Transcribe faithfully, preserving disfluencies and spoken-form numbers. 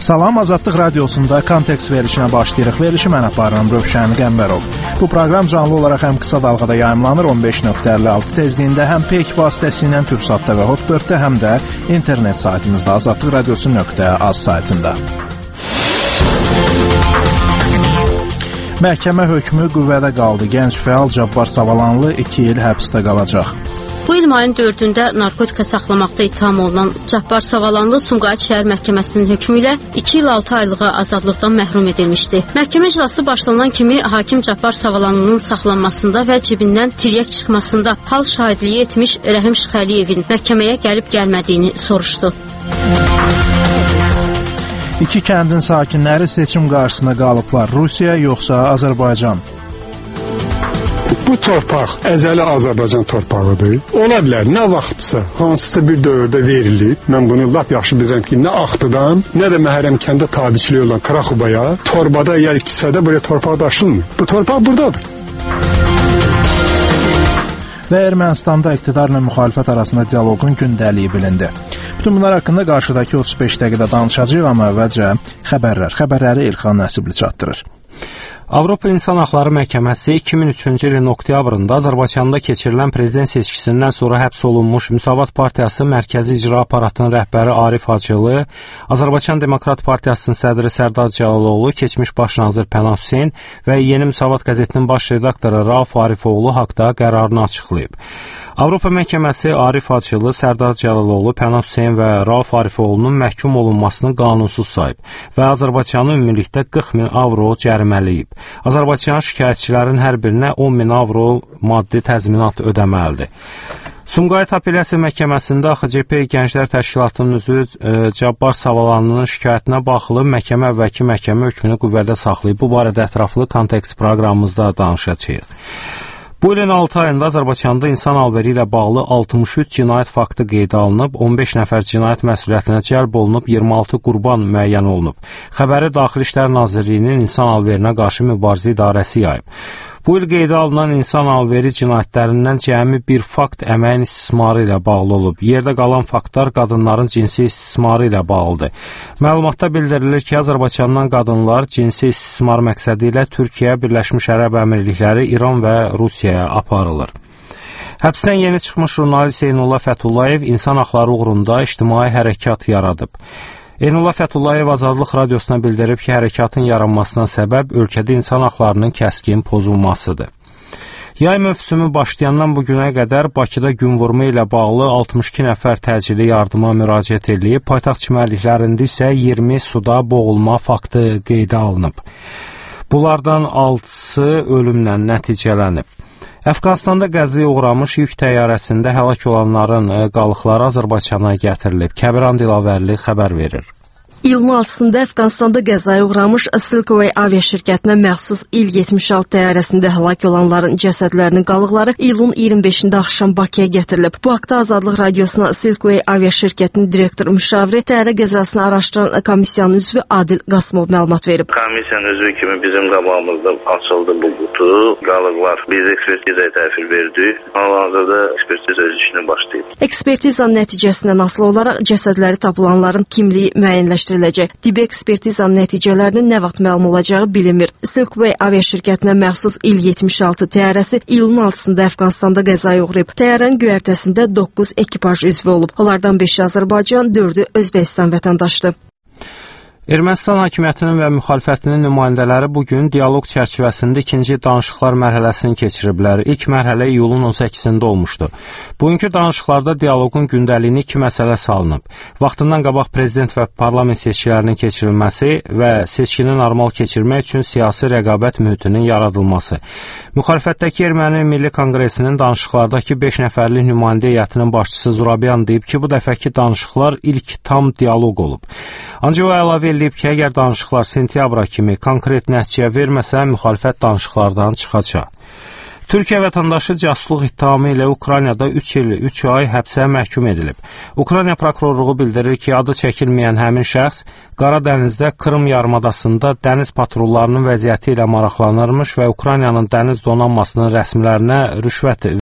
Salam, Azadlıq Radiosunda kontekst verilişinə başlayırıq. Verilişi mən aparıram, Rövşən Qəmbərov. Bu proqram canlı olaraq həm qısa dalğada yayımlanır on beş nöqtə əlli altı tezliyində, həm Peyk vasitəsilə Türksatda və Hotbirddə, həm də internet saytımızda azadlıq radiosu nöqtə az saytında. Məhkəmə hökmü qüvvədə qaldı. Gənc fəal Cabbar Savalanlı iki il həbsdə qalacaq. Bu il mayın dördündə narkotika saxlamaqda ittiham olunan Cabbar Savalanlı Sumqayıt şəhər məhkəməsinin hökmü ilə iki il altı aylığa azadlıqdan məhrum edilmişdi. Məhkəmə iclası başlanan kimi hakim Cabbar Savalanlının saxlanmasında və cibindən tiryək çıxmasında hal şahidliyi etmiş Rəhim Şıxəliyevin məhkəməyə gəlib gəlmədiyini soruşdu. İki kəndin sakinləri seçim qarşısında qalıblar. Rusiya yoxsa Azərbaycan? Bu torpaq əzəli Azərbaycan torpağıdır. Ola bilər, nə vaxtsa, hansısa bir dövrdə verilib. Mən bunu lap yaxşı bilirəm ki, nə Axtıdan, nə də Məhərrəm kəndə tabiçiliyi olan Kraxubaya, torbada ya ikisədə buraya torpaq daşınmır. Bu torpaq buradadır. Və Ermənistanda iqtidarla müxalifət arasında dialoqun gündəliyi bilindi. Bütün bunlar haqqında qarşıdakı otuz beş dəqiqədə danışacağıq, amma əvvəlcə xəbərlər. Xəbərləri İlxan Nəsibli çatdırır. Avropa İnsan Haqları Məhkəməsi iki min üçüncü ilin oktyabrında Azərbaycanda keçirilən prezident seçkisindən sonra həbs olunmuş Müsavat Partiyası Mərkəzi İcra Aparatının rəhbəri Arif Hacılı, Azərbaycan Demokrat Partiyasının sədri Sərdar Cəlaloğlu, keçmiş baş nazir Pənah Hüseyn və Yeni Müsavat qəzetinin baş redaktoru Rauf Arifoğlu haqda qərarını açıqlayıb. Avropa Məhkəməsi Arif Hacılı, Sərdar Cəlaloğlu, Pənah Hüseyn və Rauf Arifoğlunun məhkum olunmasını qanunsuz sayıb və Azərbaycanı ümumilikdə qırx min avro cərimələyib. Azərbaycan şikayətçilərin hər birinə on min avro maddi təzminat ödəməlidir. Sumqayıt Apellyasiya Məhkəməsində X C P Gənclər Təşkilatının üzvü e, Cabbar Savalanlının şikayətinə baxılıb, məhkəmə əvvəlki məhkəmə hökmünü qüvvədə saxlayıb. Bu barədə ətraflı kontekst proqramımızda danışacağıq. Bu ilin altı ayında Azərbaycanda insan alveri ilə bağlı altmış üç cinayət faktı qeydə alınıb, on beş nəfər cinayət məsuliyyətinə cəlb olunub, iyirmi altı qurban müəyyən olunub. Xəbəri Daxili İşlər Nazirliyinin insan alverinə qarşı mübarizə idarəsi yayıb. Bu il qeydə alınan insan alveri cinayətlərindən cəmi bir fakt əməyin istismarı ilə bağlı olub. Yerdə qalan faktlar qadınların cinsi istismarı ilə bağlıdır. Məlumatda bildirilir ki, Azərbaycandan qadınlar cinsi istismar məqsədi ilə Türkiyə, Birləşmiş Ərəb Əmirlikləri, İran və Rusiyaya aparılır. Həbsdən yeni çıxmış jurnalist Eynullah Fəthullayev insan haqları uğrunda ictimai hərəkat yaradıb. Eynullah Fəthullayev Azadlıq Radiosuna bildirib ki, hərəkatın yaranmasına səbəb ölkədə insan haqlarının kəskin pozulmasıdır. Yay mövsümü başlayandan bu günə qədər Bakıda günvurma ilə bağlı altmış iki nəfər təcili yardıma müraciət edilib, paytaxt çimərliklərində isə iyirmi suda boğulma faktı qeydə alınıb. Bunlardan altısı ölümlə nəticələnib. Əfqanistanda qəzaya uğramış yük təyyarəsində həlak olanların qalıqları Azərbaycana gətirilib. Kəbiran Dilavərli xəbər verir. İyulun altısında Əfqanistanda qəzaya uğramış Silkway aviaşirkətinə məxsus İl yetmiş altı təyyarəsində həlak olanların cəsədlərinin qalıqları iyulun iyirmi beşində axşam Bakıya gətirilib. Bu haqda Azadlıq Radiosuna Silkway aviaşirkətinin direktor müşaviri, təyyarə qəzasını araşdıran komissiyanın üzvü Adil Qasımov məlumat verib. Komissiyanın üzvü kimi bizim qabağımızda açıldı bu qutu. Qalıqlar biz ekspertizaya təhvil verdik. Hal-hazırda ekspertiza öz işini başlayıb. Ekspertizanın nəticəsindən asılı olaraq cəsədləri tapılanların kimliyi müəyyənləşdirilib. Tibbi ekspertizanın nəticələrinin nə vaxt məlum olacağı bilinmir. Silkway aviaşirkətinə məxsus İl yetmiş altı təyyarəsi iyulun altısında Əfqanistanda qəzaya uğrayıb. Təyyarənin göyərtəsində doqquz ekipaj üzvü olub. Onlardan beşi Azərbaycan, dördü Özbəkistan vətəndaşdır. Ermənistan hakimiyyətinin və müxalifətinin nümayəndələri bugün dialoq çərçivəsində ikinci danışıqlar mərhələsini keçiriblər. İlk mərhələ iyulun on səkkizində olmuşdu. Bugünkü danışıqlarda dialoqun gündəliyini iki məsələ salınıb. Vaxtından qabaq prezident və parlament seçkilərinin keçirilməsi və seçkini normal keçirmək üçün siyasi rəqabət mühitinin yaradılması. Müxalifətdəki Erməni Milli Konqresinin danışıqlardakı beş nəfərlik nümayəndə heyətinin başçısı Zurabyan deyib ki, bu dəfəki danışıqlar ilk tam dialoq olub. Ancaq o əlavə edib ki, əgər danışıqlar sentyabra kimi konkret nəticə verməsə, müxalifət danışıqlardan çıxacaq. Türkiyə vətəndaşı casusluq ittihamı ilə Ukraynada üç il, üç ay həbsə məhkum edilib. Ukrayna prokurorluğu bildirir ki, adı çəkilməyən həmin şəxs Qara Dənizdə Krım yarımadasında dəniz patrollarının vəziyyəti ilə maraqlanırmış və Ukraynanın dəniz donanmasının rəsmilərinə rüşvət